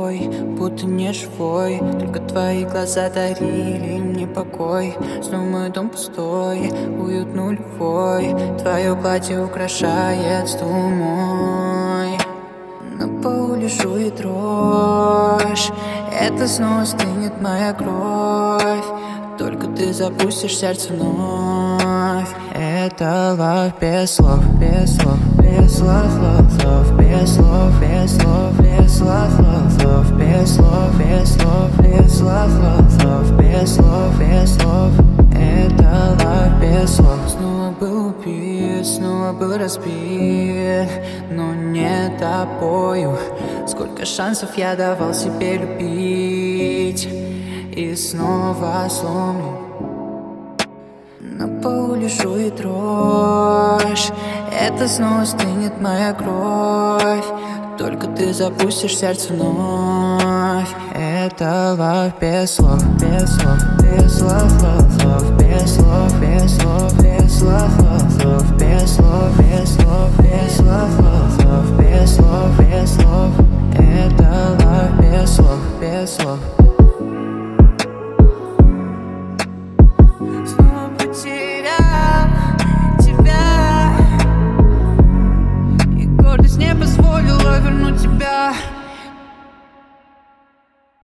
тобой, будто не живой. Только твои глаза дарили мне покой. Снова мой дом пустой, уют нулевой. Твое платье украшает стул мой. На полу лежу и дрожь, это снова стынет моя кровь. Только ты запустишь сердце вновь. Это love без слов, без слов, без слов, love, love, без слов, без слов, без слов, love, love, без слов, без слов, без слов, love, love, без слов, без слов. Это love без слов. Снова был убит, снова был разбит, но не тобою. Сколько шансов я давал себе любить, и снова сломлен. На полу лежу и дрожь, это снова стынет моя кровь. Только ты запустишь сердце вновь. Это love без слов, без слов, без слов, love, love, без слов, без слов, без слов, love, love, без слов, без слов, без слов, love, love, без слов, без слов. Это love без слов, без слов.